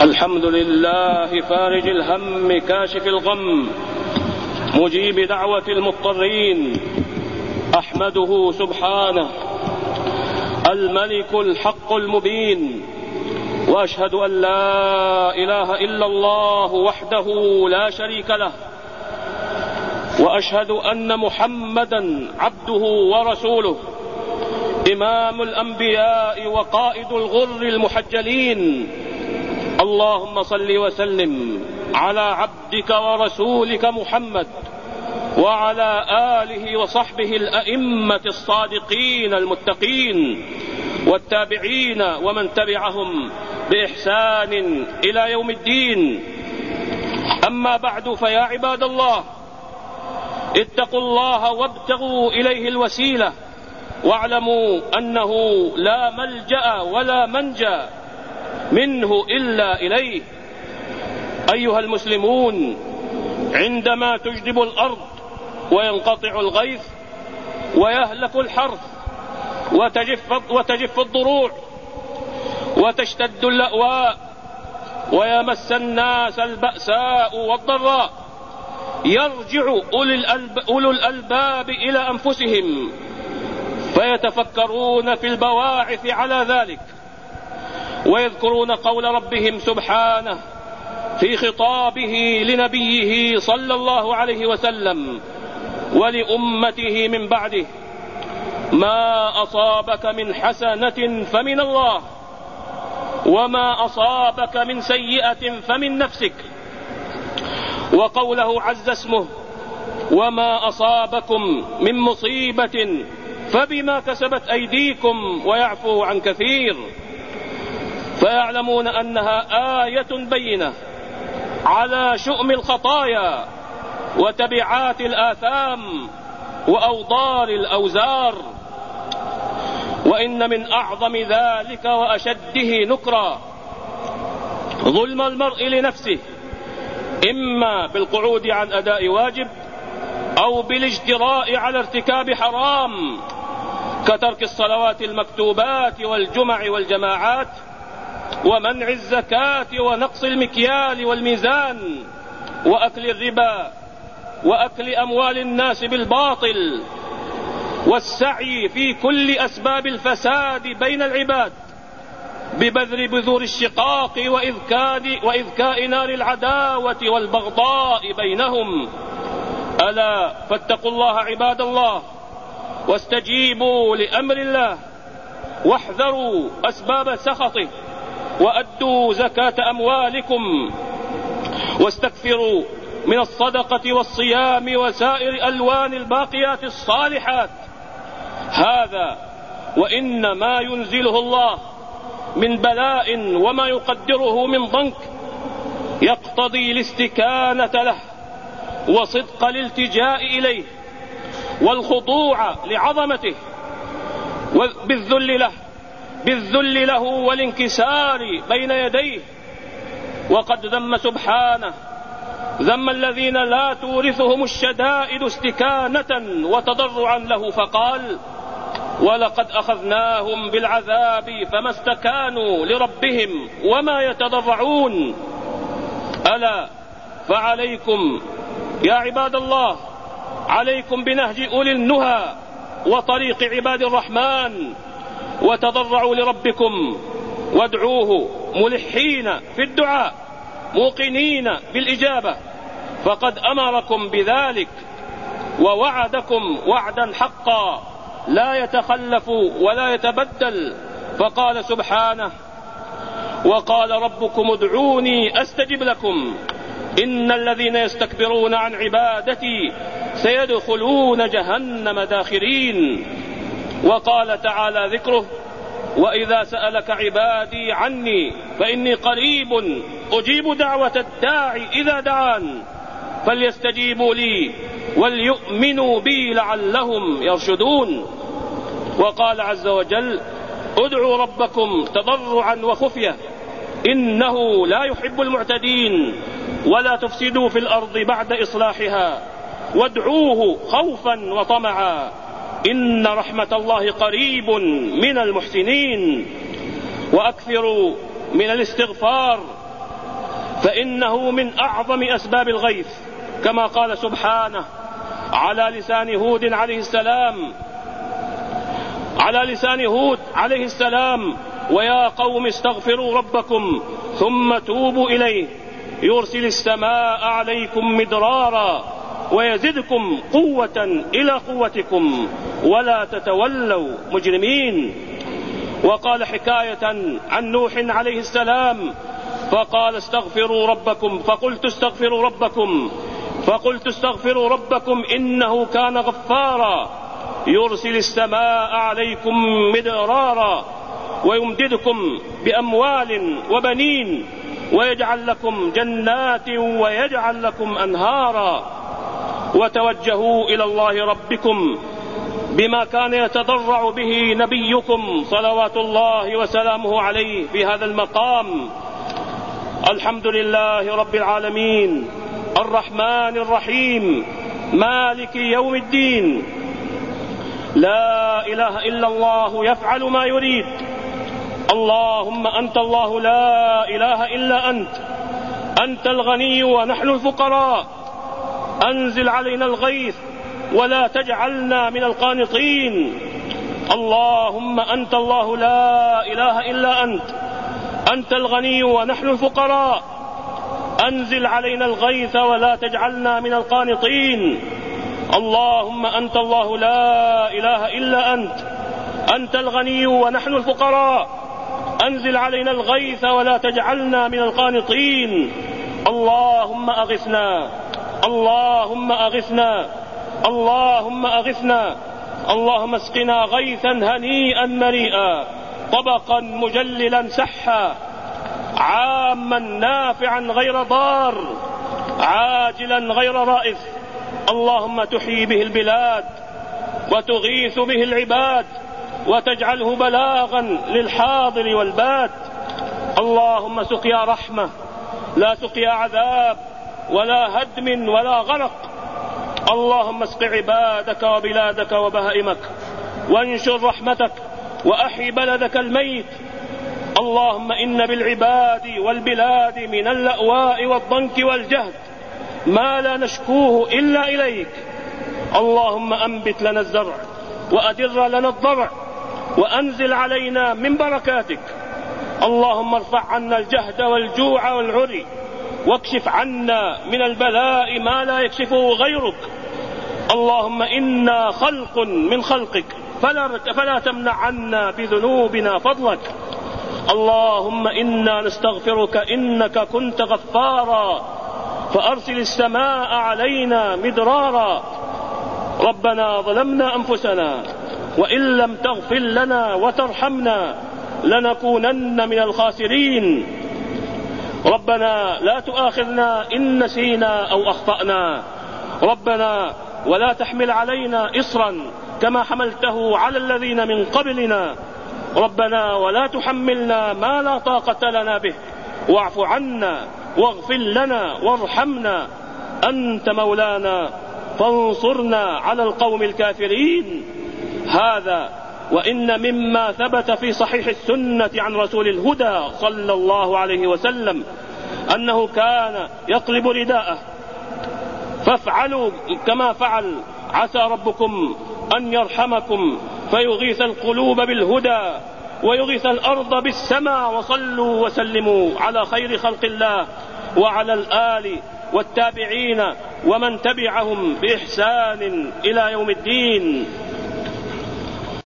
الحمد لله فارج الهم كاشف الغم مجيب دعوة المضطرين، أحمده سبحانه الملك الحق المبين، وأشهد أن لا إله إلا الله وحده لا شريك له، وأشهد أن محمدا عبده ورسوله، إمام الأنبياء وقائد الغر المحجلين. اللهم صل وسلم على عبدك ورسولك محمد وعلى آله وصحبه الأئمة الصادقين المتقين والتابعين ومن تبعهم بإحسان إلى يوم الدين. أما بعد، فيا عباد الله، اتقوا الله وابتغوا إليه الوسيلة، واعلموا أنه لا ملجأ ولا منجا منه إلا إليه. أيها المسلمون، عندما تجدب الأرض وينقطع الغيث ويهلك الحرث وتجف الضروع وتشتد اللأواء ويمس الناس البأساء والضراء، يرجع أولو الألباب إلى أنفسهم فيتفكرون في البواعث على ذلك، ويذكرون قول ربهم سبحانه في خطابه لنبيه صلى الله عليه وسلم ولأمته من بعده: ما أصابك من حسنة فمن الله، وما أصابك من سيئة فمن نفسك. وقوله عز اسمه: وما أصابكم من مصيبة فبما كسبت أيديكم ويعفو عن كثير. فيعلمون أنها آية بينة على شؤم الخطايا وتبعات الآثام وأوضار الأوزار. وإن من أعظم ذلك وأشده نكرا ظلم المرء لنفسه، إما بالقعود عن أداء واجب أو بالاجتراء على ارتكاب حرام، كترك الصلوات المكتوبات والجمع والجماعات، ومنع الزكاة ونقص المكيال والميزان، وأكل الربا، وأكل أموال الناس بالباطل، والسعي في كل أسباب الفساد بين العباد ببذر بذور الشقاق وإذكاء نار العداوة والبغضاء بينهم. ألا فاتقوا الله عباد الله، واستجيبوا لأمر الله، واحذروا أسباب سخطه، وأدوا زكاة أموالكم، واستكثروا من الصدقة والصيام وسائر ألوان الباقيات الصالحات. هذا وإن ما ينزله الله من بلاء وما يقدره من ضنك يقتضي الاستكانة له وصدق الالتجاء إليه والخضوع لعظمته بالذل له والانكسار بين يديه. وقد ذم سبحانه الذين لا تورثهم الشدائد استكانة وتضرعا له، فقال: ولقد أخذناهم بالعذاب فما استكانوا لربهم وما يتضرعون. ألا فعليكم يا عباد الله، عليكم بنهج أولي النهى وطريق عباد الرحمن، وتضرعوا لربكم وادعوه ملحين في الدعاء موقنين بالإجابة، فقد أمركم بذلك ووعدكم وعدا حقا لا يتخلف ولا يتبدل. فقال سبحانه: وقال ربكم ادعوني أستجب لكم إن الذين يستكبرون عن عبادتي سيدخلون جهنم داخرين. وقال تعالى ذكره: وإذا سألك عبادي عني فإني قريب أجيب دعوة الداعي إذا دعان فليستجيبوا لي وليؤمنوا بي لعلهم يرشدون. وقال عز وجل: ادعوا ربكم تضرعا وخفية إنه لا يحب المعتدين ولا تفسدوا في الأرض بعد إصلاحها وادعوه خوفا وطمعا إن رحمة الله قريب من المحسنين. وأكثروا من الاستغفار فإنه من أعظم أسباب الغيث، كما قال سبحانه على لسان هود عليه السلام: ويا قوم استغفروا ربكم ثم توبوا إليه يرسل السماء عليكم مدرارا ويزدكم قوة إلى قوتكم ولا تتولوا مجرمين. وقال حكاية عن نوح عليه السلام: فقال استغفروا ربكم فقلت استغفروا ربكم إنه كان غفارا يرسل السماء عليكم مدرارا ويمددكم بأموال وبنين ويجعل لكم جنات ويجعل لكم أنهارا. وتوجهوا إلى الله ربكم بما كان يتضرع به نبيكم صلوات الله وسلامه عليه في هذا المقام: الحمد لله رب العالمين الرحمن الرحيم مالك يوم الدين، لا إله إلا الله يفعل ما يريد، اللهم أنت الله لا إله إلا أنت الغني ونحن الفقراء، أنزل علينا الغيث ولا تجعلنا من القانطين، اللهم أنت الله لا إله إلا أنت الغني ونحن الفقراء، أنزل علينا الغيث ولا تجعلنا من القانطين، اللهم أنت الله لا إله إلا أنت الغني ونحن الفقراء، أنزل علينا الغيث ولا تجعلنا من القانطين، اللهم أغثنا اللهم أغثنا اللهم أغثنا، اللهم اسقنا غيثا هنيئا مريئا طبقا مجللا سحا عاما نافعا غير ضار عاجلا غير رائف، اللهم تحيي به البلاد وتغيث به العباد وتجعله بلاغا للحاضر والباد، اللهم سقيا رحمة لا سقيا عذاب ولا هدم ولا غرق، اللهم اسق عبادك وبلادك وبهائمك وانشر رحمتك وأحي بلدك الميت، اللهم إن بالعباد والبلاد من اللأواء والضنك والجهد ما لا نشكوه إلا إليك، اللهم أنبت لنا الزرع وأدر لنا الضرع وأنزل علينا من بركاتك، اللهم ارفع عنا الجهد والجوع والعري واكشف عنا من البلاء ما لا يكشفه غيرك، اللهم إنا خلق من خلقك فلا تمنع عنا بذنوبنا فضلك، اللهم إنا نستغفرك إنك كنت غفارا فأرسل السماء علينا مدرارا، ربنا ظلمنا أنفسنا وإن لم تغفر لنا وترحمنا لنكونن من الخاسرين، ربنا لا تؤاخذنا إن نسينا أو أخطأنا، ربنا ولا تحمل علينا إصرا كما حملته على الذين من قبلنا، ربنا ولا تحملنا ما لا طاقة لنا به، واعف عنا واغفر لنا وارحمنا، أنت مولانا فانصرنا على القوم الكافرين. هذا وإن مما ثبت في صحيح السنة عن رسول الهدى صلى الله عليه وسلم أنه كان يقلب رداءه، فافعلوا كما فعل عسى ربكم أن يرحمكم فيغيث القلوب بالهدى ويغيث الأرض بالسماء، وصلوا وسلموا على خير خلق الله وعلى الآل والتابعين ومن تبعهم بإحسان إلى يوم الدين.